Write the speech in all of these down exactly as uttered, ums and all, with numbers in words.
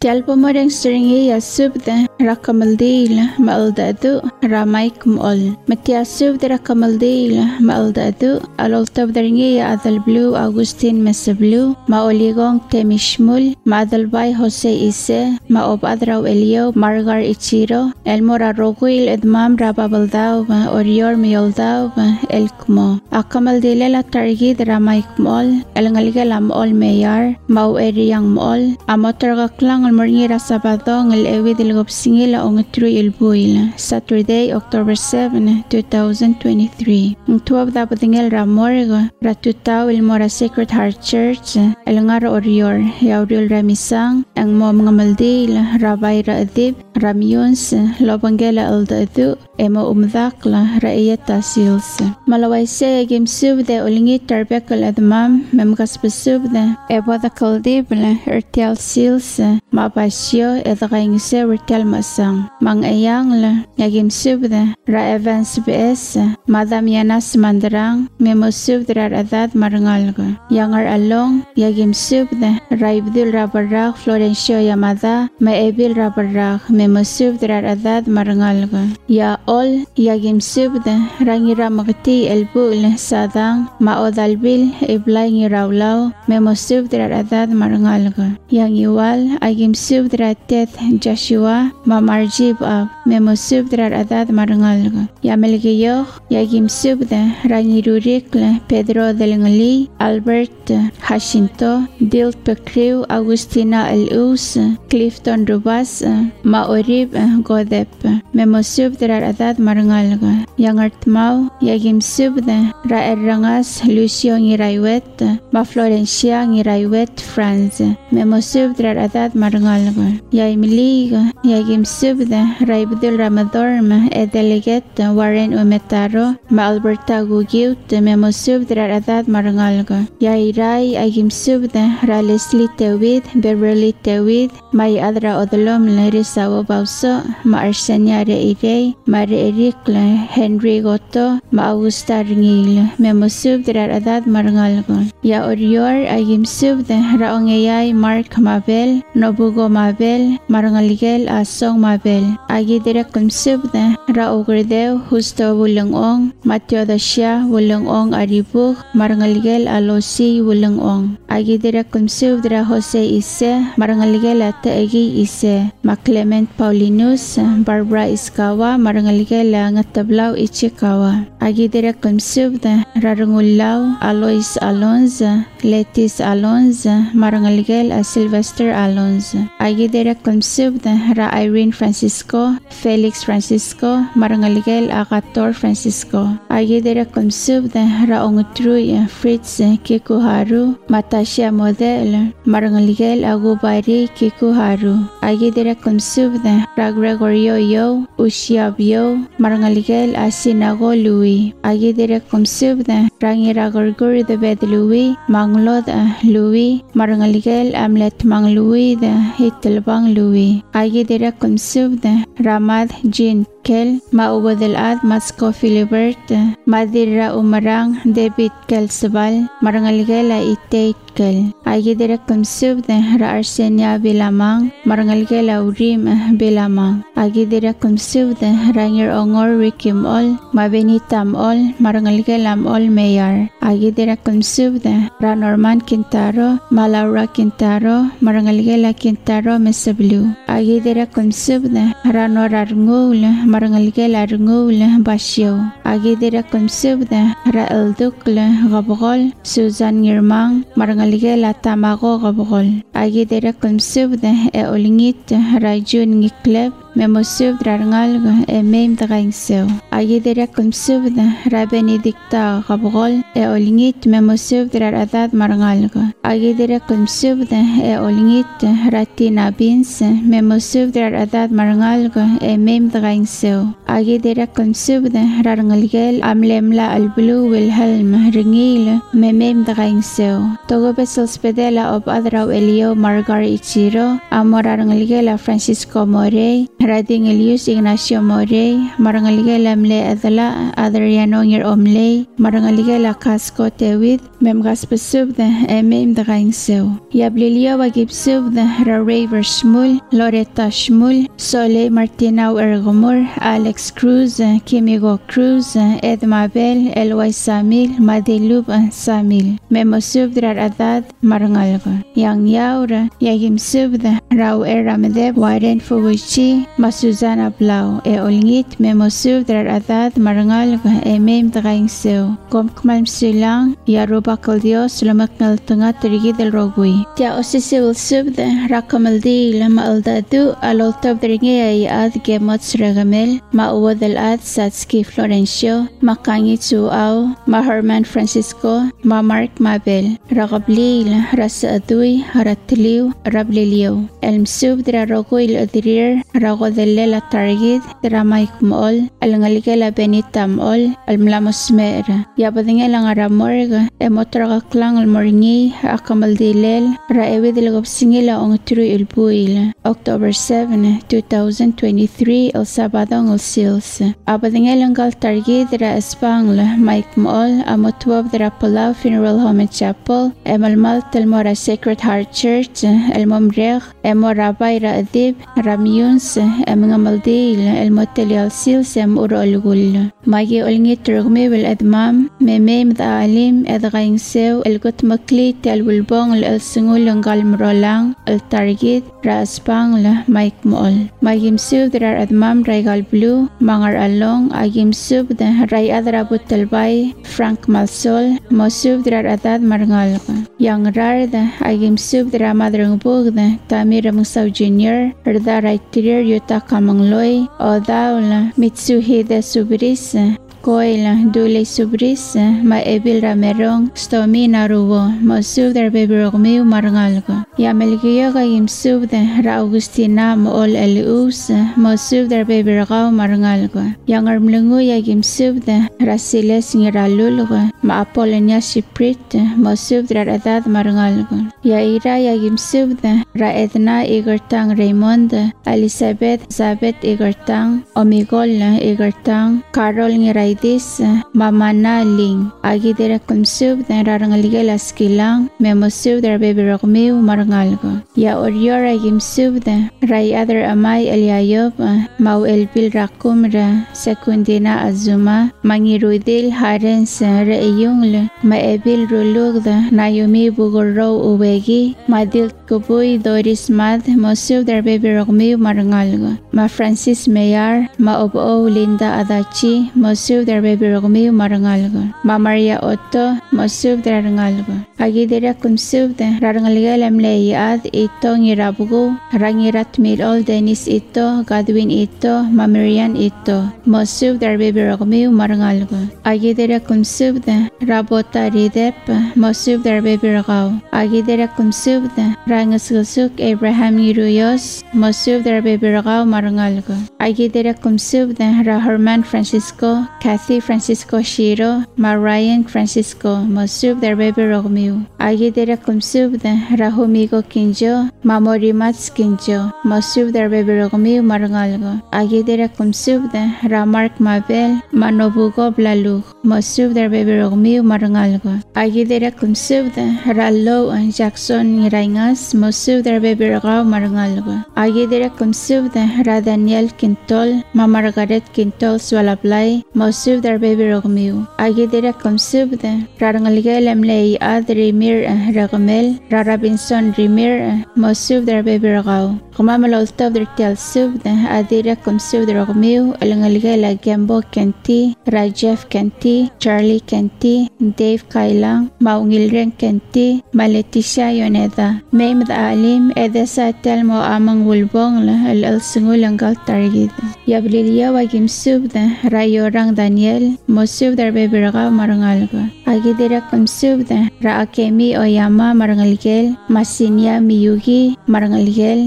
Jalpomoreng seringi yasubda rakamaldil maaldadu ramaik mol. Matiasubda rakamaldil maaldadu aloltabdaringi adal blue Agustin mesablu maoligong temishmul maadalbay Jose Ise maobadraw Elio Margar Ichiro elmora roguil edmam rababaldao orior miyoldao elkmo akamaldilela targid ramaik mol elngalgalam ol meyar mau eriyang mol amotargaklang almorngira sabado ngel ewid ilgopsingila ongtru ilbuil Saturday October seventh two thousand twenty-three ngtuab dabudingel ramorgo ratutaw ilmora Sacred Heart Church elngar orior yauril ramisang ang mo mga maldil rabay raadib ramyons lobangela aldadu emo umdakla raiyata sils malaway se gimsubde ulingi tarbekal admam memkaspasubde ebada kaldibla ertial sils mapasyo edagaingse ertial masang mang ayangla yagimsubde ra evans bs madam yanas mandrang memosubde ra adad marangalga yangar along yagimsubde raibdil rabarak Florencio Yamada maebil rabarak memosubde ra adad marangalga ya ol yagimsubde rangira magti elbul sadang maodalbil iblay ngirawlaw memosubde ra adad marangalga yang iwal agimsubde ra tet Joshua mamarjib ab memosubde ra adad marangalga yamelgiyo yagimsubde rangirurik Pedro del Ngali Albert Jacinto Dilt Pekriw Agustina Elus Clifton Rubas maorib Godep memosubde ra adad marangalga yang artmaw yagimsubde ra erangas Lucio ngiraiwet ma Florencia ngiraiwet France memosubde ra adad marangalga yaimiliga yagimsubde ra ibdul ramadorm e delegat Warren Umetaro ma Alberta Gugiut memosubde ra adad marangalga yairay agimsubde ra Leslie Tewid Beverly Tewid may adra odolom Larissa Bauso ma Arsenia Reirey ma Reirikla Henry Goto ma Augusta Ringil memosubde ra adad marangalga ya orior agimsubde ra ongeyay Mark Mabel Nobugo Mabel marangaligel Asong Mabel agi direk kumsubde ra ogredew Justo Wulungong Mateo Dasya Wulungong Aribuk marangaligel Alosi Wulungong agi direk kumsubde ra Jose Ise marangaligel Ataegi Ise ma Clement Paulinus Barbara Iskawa marangaligel Ngatablaw Ichikawa agi direk kumsubde ra Rungulaw Alois Alonza Letis Alonza marangaligel Sylvester Alonza agi direk kumsubde ra Irene Francisco Felix Francisco marangaligel Akator Francisco agi direk kumsubde ra Ongutruy Fritz Kikuharu Matasha Model marangaligel Agubari Kikuharu agi direk kumsubde ra Gregorio Yo Ushia Yo marangaligel Asinago Louis agi direk kumsubde ra ngira Gorgur de Bed Louis Manglod Louis marangaligel Amlet Mang Louis de Hitelbang Louis agi direk kumsubde Ramad Jean Kel maubodalad Masko Filibert Madira Umarang David Kelsabal marangaligela Itate Kel agi direk kumsubde ra Arsenia Bilamang marangaligela Urim Bilamang agi direk kumsubde ra ngir ongor Rikim Ol Mabenitam Ol marangaligela Ol Mayor agi direk kumsubde ra Norman Quintaro Malaura Quintaro marangaligela Quintaro Mesablu agi direk kumsubde ra Nora Rngul marangaligela Rngul Basyo agi direk kumsubde ra Eldukle Gabgol Susan Ngirmang marangaligela Tamago Gabgol agi direk kumsubde e olingit ra Jun Ngikleb memosubde ra ngalga e mem tagaingsew agi direk kumsubde ra Benedicta Gabgol e olingit memosubde ra adad marangalga agi direk kumsubde e olingit ra Tina Bins memosubde ra adad marangalga e mem tagaingsew agi direk kumsubde ra ngalgel Amlemla Alblu Wilhelm Ringil memem tagaingsew togo besels pedela ob adraw Elio Margar Ichiro amora ngalgela Francisco Morey Radingelius Ignacio Morey, Marangaligela Mle Adala, Adriano Ngir Omley, Marangaligela Casco Tewid, Memgas Besubda, Emem the Rainseu. Yablilia Wagibsubda, Raver Shmul, Loretta Shmul, Sole Martinau Ergomur, Alex Cruz, Kimigo Cruz, Ed Mabel, Elway Samil, Madilub Samil. Memosubdra Adad, Marangalga. Yang Yaura, Yagim Subda, Rau Eramedeb, Waren Fuguchi, Masuzana Blau, E Olngit, Memosubdra Adad, Marangalga, Emem the Rainseu. Gomkmal Silang, Yaruba Kaldios, Lamaknal Tunga Trigi del Rogui. Tia Osisibil Subda, Rakamaldi, Lama Aldadu, Aloltab Dringea Ad Gemots Regamel, Ma Uwadal Ad Satski Florencio, Ma Kangitsu Au, Ma Herman Francisco, Ma Mark Mabel, Ragablil, Rasa Adui, Haratliu, Rablilio, Elm Subdra Roguil Adrir, Ragodelela Targid, Dramaik Mol, Alangaligela Benita Mol, Almlamos Mera, Yabadingela Aramorga, Emotraga Klang Almoringi, Akamaldilel, Raevidil Singila on Tru Ilbuil, October seventh, two thousand twenty-three, El Sabadong El Sils. Abadingelangal Targid Ra Espangla, Mike Mol, Amotwab Dra Palau Funeral Home and Chapel, Emalmal Telmora Sacred Heart Church, El Momreg, Emo Rabay Ra Adib, Ramyuns, Emangamaldil, El Motel El Sils, Em Uro Algul. Magi Olngit Rugmibil Edmam, Memem Da Alim, Edgain Sew, El Gut Maklit, El Wilbong, El Singul Ngal Mrolang, El Targid, Ra Espangla, Mike Mol. Magim Sub Dra Admam Raigal Blue, Mangar Along, Agim Sub the Ray Adra Butelbay, Frank Malsol, Mosub Dra Adad Marngalga. Yang Rarda, Agim Sub Dra Madrang Bugda, Tamira Musaw Junior, Rda Raitirir Yuta Kamangloy, Odaula, Mitsuhide Subris, Koila, Dule Subris, Ma Ebil Ramerong, Stomi Naruwo, Mosub Dra Bebirogmiu Marngalga. Yamelgiyoga Yim Sub the Ra Augustina Mool Elus, Mosub Dra Bebirgaw Marngalga. Yang Armlungu Yagim Sub the Rasiles Niralulga, Ma Apolonia Shiprit, Mosub Dra Adad Marngalga. Yaira Yagim Sub the Ra Edna Igertang Raymond, Elizabeth Zabet Igertang, Omigol Igertang, Carol Nira This Mamana Ling Agidera Kumsub the Rarangaligel Askilang Memosub the Baby Rogmiu Marangalgo Ya Oriora Gimsub the Ray Other Amai Eliayob Mau Elbil Rakumra Secundina Azuma Mangirudil Harens Reiyungle Ma Ebil Rulug the Naomi Bugoro Ubegi Madil Kubui Doris Mad Mosub the Baby Rogmiu Marangalgo Ma Francis Mayar Ma Obo Linda Adachi Mosub der Baby Rogmiu Marangalgo. Ma Maria Otto, Mosub der Rangalgo. Agidera Kumsub de Rarangalgalem Ad Ito Ngirabugu, Rangirat Mirol Dennis Ito, Godwin Ito, Ma Marian Ito, Mosub der Baby Rogmiu Marangalgo. Agidera Kumsub de Rabota Ridep, Mosub der Baby Rogau. Agidera Kumsub de Rangasgusuk Abraham Niruyos, Mosub der Baby Rogau Marangalgo. Agidera Kumsub de Ra Herman Francisco, Kathy Francisco Shiro, Ma Ryan Francisco, Mosub der Baby Rogmiu. Agidera Kumsub de Rahumigo Kinjo, Ma Morimats Kinjo, Mosub der Baby Rogmiu Marangalgo. Agidera Kumsub de Ra Mark Mabel, Ma Nobugo Blalug, Mosub der Baby Rogmiu Marangalgo. Agidera Kumsub de Ra Low Jackson Niraingas, Mosub der Baby Rogau Marangalgo. Agidera Kumsub de Ra Daniel Quintol, Ma Margaret Quintol Swalablay, Mosub der Baby Rogmiu. Agidera Kumsub de Rarangalgelem Lei Ad Rimir Ragamel, Ra Robinson Rimir, Mosub der Baby Rogau. Kumamaloltob der Tel Sub de Adira Kumsub der Rogmiu, Alangalgela Gembo Kenti, Ra Jeff Kenti, Charlie Kenti, Dave Kailang, Maungilren Kenti, Ma Leticia Yoneda, Maimed Alim, Edesa Telmo Amang Wulbong El El Sungulangal Targid. Yablilia Wagim Sub de Rayorang Daniel, Mosub der Baby Rogau Marangalgo. Agidera Kumsub de Ra Akemi Oyama Marangalgel, Masinia Miyugi Marangalgel, Ma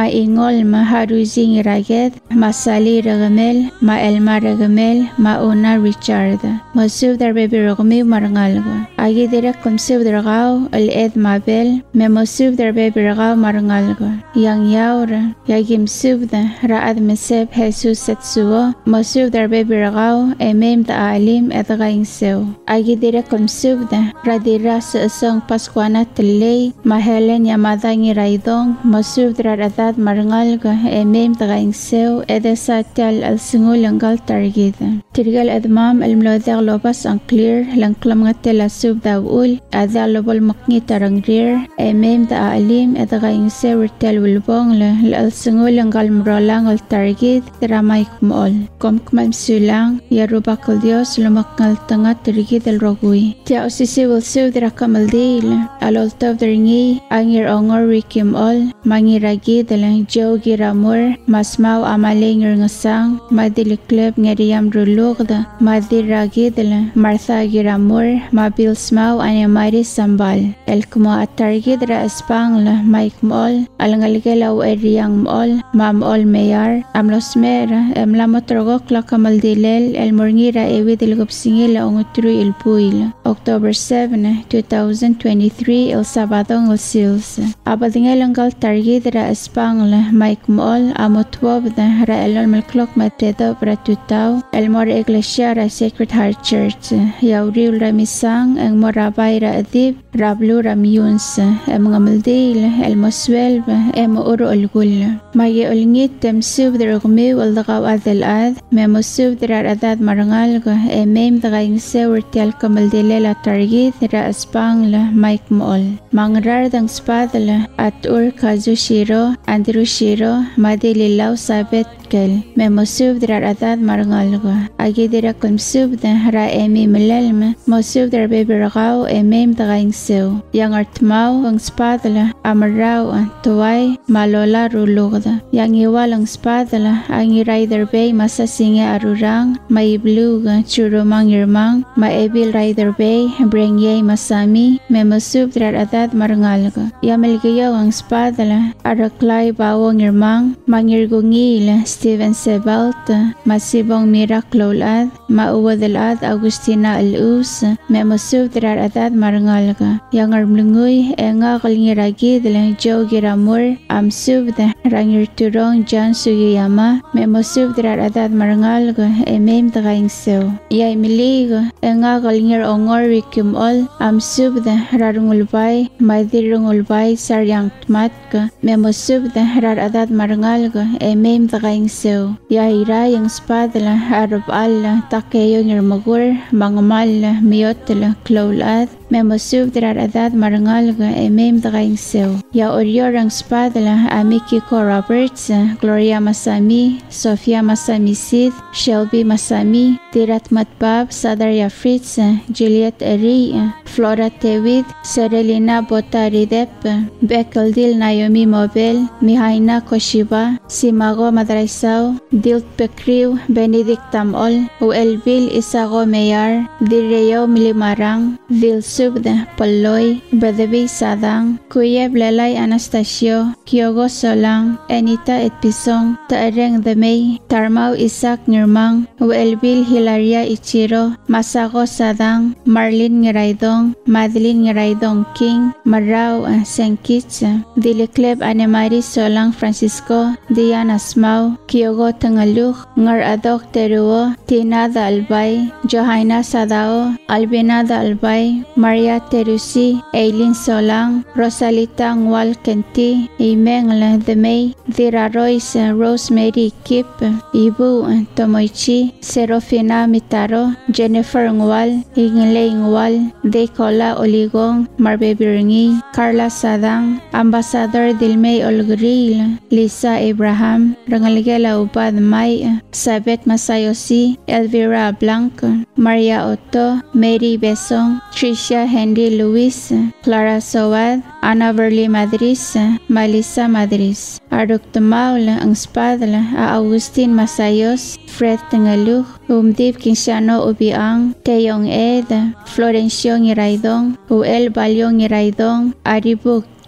ingol ma Haruzi ngiraget, ma Sally Ragamel, ma Elma Ragamel, ma Una Richard. Masub dar baby ragmi marangalgo. Agi direk kumsub dargao al ed mabel, me masub dar baby ragao marangalgo. Yang yaura, yagim subda, raad meseb Jesus setsuo, masub dar baby ragao, emem da alim edgaing sew. Agi direk kumsubda, radira sa asong Pascuana Tilay, ma Helen Yamada ngiraidong, masub dar adad marangalgo, emem da gaing sew, edesa tel al singul anggal targida. Tirgal edmam al mlodeg lobas unclear, lang klam ngatel asub da ul, adha lobol makni tarang rir, emem da alim edgaing sew tel wilbong le, al singul anggal mrolang al targid, ramay kumol. Kom kmal sulang, yarubakal Dios lumakngal tanga targid al rogui. Tia osisi will sub dira kamaldil, alol tov daringi, angir ongor rikim ol, mangiragid alang jow giramur, masmaw amaling ngasang, madilikleb ngariyam rulugda, madiragid alang Martha giramur, mabil smaw anyamari sambal. El kumo atargid ra espang la maik mol, alangalgelaw eriyang mol, mam ol meyar, amlosmera, emlamotrogok la kamaldilel, el murngira ewid ilgopsingil la ongutru ilpuil. October seventh, two thousand twenty-three, El Sabadong El Sils. Abadingel anggal targid ra espang la maik mol, amotwobda ra elol melklok matedo pra tutaw, el mor iglesia ra Sacred Heart Church. Yauriul ra misang, ang morabay ra adib, rablu ra miyuns, ang mga maldil, el moswelb, ang mauro ulgul. Magi ulngit tem sub dra gumiw al dagaw adal ad, me mosub dra adad marangalgo, e mem dagaing sewer tial kamaldile la targid ra espang la maik mool. Mangrar dang spadala at ur kazushiro, andrushiro, madililaw sabet kel, me mosub dra adad marangalgo. Agi dira kumsub da ra emi melalma, mosub dra bebiragaw e mem dagaing sew. Yang artmaw ang spadala amaraw tuway malola rulugda. Yang iwalang spadala ang rider bay masasinge arurang, maibluga churumang irmang, maebil rider bay brengye masami, me mosub dra adad marangalgo. Yamelgayaw ang spadala araklay bawang irmang, mangirgungil Steven Sebalt, masibong miraklolad, mauwadalad Agustina Alus, me mosub dra adad marangalga. Yang armlungoy e nga kalingiragid lang Joe Giramur, am subda rangir turong John Sugiyama, me mosub dra adad marangalga e mem dagaing sew. Yay miligo e nga kalingir ongor wikumol, am subda rarungulbay, madirungulbay saryang tmatka, me mosub dra adad marangalga e mem dagaing sew. Yay rayang spadala arab alla takeyo ngirmagur, mangamal miyotla klolad, me mosub dra adad marangalga e mem dagaing sew. Ya oryorang spadala Amiki Ko Roberts, Gloria Masami, Sofia Masami Sid, Shelby Masami, Tirat Matbab, Sadaria Fritz, Juliet Eri, Flora Tewid, Serelina Botaridep, Bekeldil Naomi Mobel, Mihaina Koshiba, Simago Madraisaw, Dilt Pekriw, Benedict Tamol, Uelbil Isago Meyar, Direo Milimarang, Vil Subda Paloy, Bradabi Sadang, Kuyeb Lelay Anastasio, Kyogo Solang, Anita Etpisong, Taareng Damay, Tarmaw Isak Nirmang, Uelbil Hilaria Ichiro, Masago Sadang, Marlene Ngiraydong, Madeline Ngiraydong King, Maraw Senkich, Dilikleb Anemari Solang Francisco, Diana Smaw, Kyogo Tangaluk, Ngar Adok Teruo, Tinada Albay, Johanna Sadao, Albinada Albay, Maria Terusi, Eileen Solang, Rosalita Ngwal Kenti, Imeng La Demay, Dira Royce, Rosemary Kip, Ibu Tomoichi, Serofina Mitaro, Jennifer Ngwal, Inglay Ngwal, Decola Oligong, Marbebiringi, Carla Sadang, Ambassador Dilmay Olgril, Lisa Abraham, Rangalgela Ubad May, Sabet Masayosi, Elvira Blanco, Maria Otto, Mary Besong, Tricia Henry Luis, Clara Sowad, Ana Verli Madris, Malisa Madris. Aruk tumaula ang spadla a Agustin Masayos, Fred Tengaluk, Umdip Kinsiano Ubiang, Teyong Ed, Florencio Ngiraydong, Uel Balyong Ngiraydong, Aribuk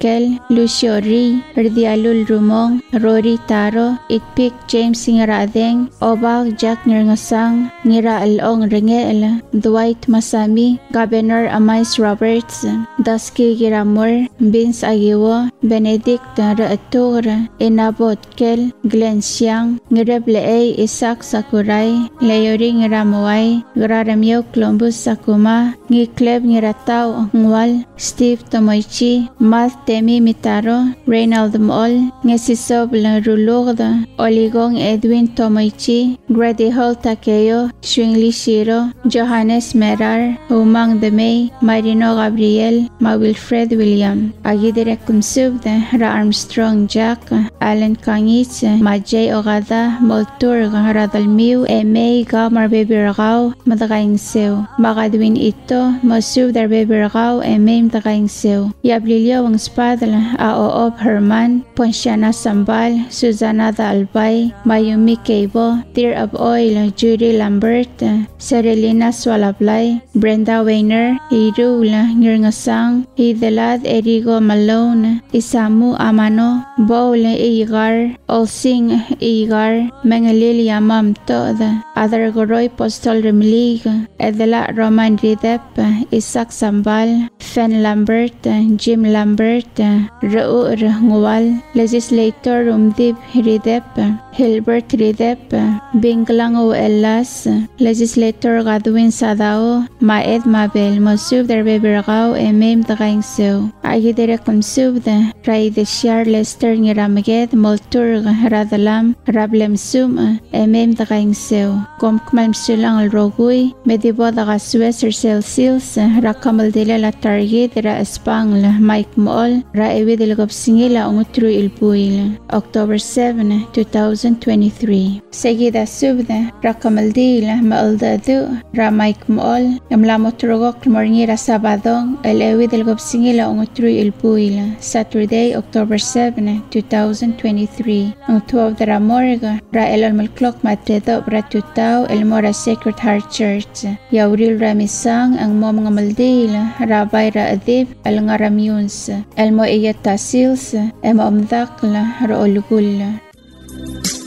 Kel, Lucio Ri, Rdialul Rumong, Rory Taro, Itpik James Ngaradeng, Obag Jack Nirngasang, Ngira Along Rengel, Dwight Masami, Governor Amais Roberts, Dusky Giramur, Vince Agiwo, Benedict Raatur, Inabot Kel, Glenn Siang, Ngireble A. Isaac Sakurai, Leori Ngiramuay, Graramyo Columbus Sakuma, Ngikleb Ngiratao Ngwal, Steve Tomoichi, Math Temi Mitaro, Reynald Mol, Ngesisob Rulugda, Oligong Edwin Tomoichi, Grady Hall Takeo, Shwingli Shiro, Johannes Merar, Umang Demey, Marino Gabriel, Ma Wilfred William, Agidere Kumsubde, Ra Armstrong Jack, Alan Kangich, Ma J. Ogada, Moltur, Radalmiu, Emei Gamar Bebirgao, Madagaing Seu, Magadwin Ito, Masub Dar Bebirgao, Emei Madagaing Seu, Yablilio Wang Spadla, Aoob Herman, Ponsiana Sambal, Susana Da Albay, Mayumi Keibo, Tear of Oil, Judy Lambert, Serelina Swalablay, Brenda Weiner, Irula Ngirngasang, Hidelad Erigo Malone, Isamu Amano, Bowl Igar, Olsing Igar, Mengalil Yamam Toda, Adar Goroy Postol Remlig, Edela Roman Ridep, Isaac Sambal, Fen Lambert, Jim Lambert, Raur Ngwal, Legislator Umdib Ridep, Hilbert Ridep, Binglango Elas, Legislator Gadwin Sadao, Maed Mabel, Mosub der Bebirgao, Emem Dagaing Seu, Agidere Kumsubde, Rai de Shiar Lester Ngiramaged, Moltur Radalam, Rablem Sum, Emem Dagaing Seu, Gomkmalm Sulang Al Rogui, Medibo Dagaswes Ursel Sils, Rakamal Dile La Target, Ra Espang, Mike Mool, Ra Evidil Gopsingila Ungutru Ilpuil, October seventh, two thousand twenty-three. Seguida Subde, Rakamal Dile, Maaldadu, Ra Mike Mool, Yamlamotrogok Mornira Sabadong, El Evidil Gopsingila Ungutru Ilpuil, Saturday, October seventh, two thousand twenty-three. Ang twelve de Ramorga, Ra El Almalklok Matredo, Ra Tutao, El Mora Sacred Heart Church, Yauril Ramisang, ang mo mga Maldil, Rabay Ra Adib, El Ngaramyuns, El Mo Iyat Tasils, Ema Omdakla, Ra Olugul.